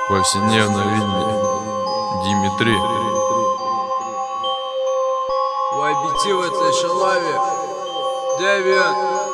Повседневно видно. Димитри. В этой шалаве. Девиан.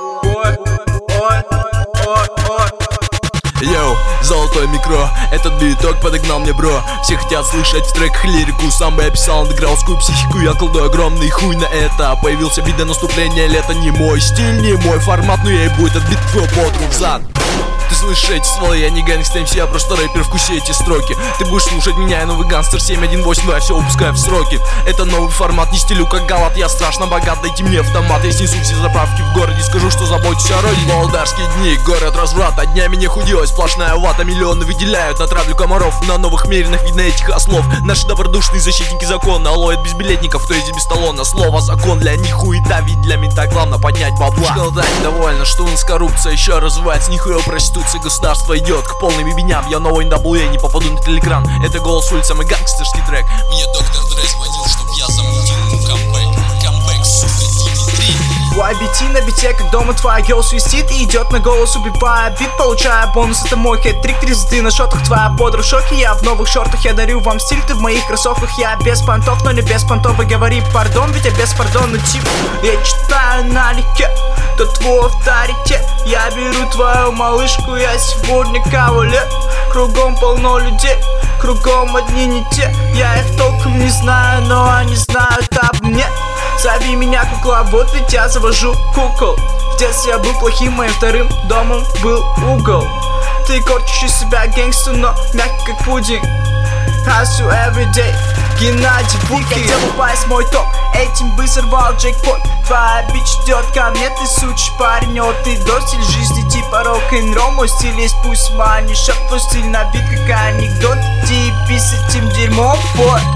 Йоу, золотой микро, этот биток подогнал мне бро. Все хотят слышать в треках лирику. Сам бы описал андеграундскую психику. Я колдую огромный хуй на это. Появился вид до наступления лета. Не мой стиль, не мой формат, но я и будет отбит твой подруг в зад. Ты слышишь эти слова, я не гангстер МС, я просто рэпер, вкуси эти строки. Ты будешь слушать меня, я новый гангстер 718, но я все выпускаю в сроки. Это новый формат, не стилю как галат, я страшно богат, дайте мне автомат. Я снесу все заправки в городе, скажу, что заботюсь о родине. Молдарские дни, город разврата, днями не худела, сплошная вата. Миллионы выделяют на травлю комаров, на новых меринах видно этих ослов. Наши добродушные защитники закона ловят безбилетников, кто ездит без талона. Слово закон для них хуета, ведь для мента главное поднять бабла. Школда недовольна, что у нас коррупция еще развивается, нихуя проституция. Государство идет к полным ебеням. Я новый NWA, не попаду на телеэкран. Это голос улицы, мой гангстерский трек. Мне доктор Дре звонил, чтоб я замутил камбэк, сука, Димитри. YBT на бите, как дома твоя гелл свистит и идет на голос, убивая бит, получая бонус. Это мой хэт-трик, 30 на шотах, твоя подруга в шоке. Я в новых шортах, я дарю вам стиль, ты в моих кроссовках. Я без понтов, но не без понтов. И говори пардон, ведь я без пардона тип. Я читаю налегке, то твой авторитет. Я беру твою малышку, я сегодня кавалер. Кругом полно людей, кругом одни не те. Я их толком не знаю, но они знают об мне. Зови меня кукловод, ведь я завожу кукол. В детстве я был плохим, моим вторым домом был угол. Ты корчишь из себя гэнгстер, но мягкий как пудинг. Hustle every day, Геннадий Букин. Ты хотел упасть в мой топ, этим бы сорвал джекпот. Твоя бич идет ко мне, ты сучий парень, о, ты до стиль жизни типа рок-н-ролл. Мой стиль есть, пусть манишь, твой стиль набит как анекдот. Иди пись этим дерьмом, бой.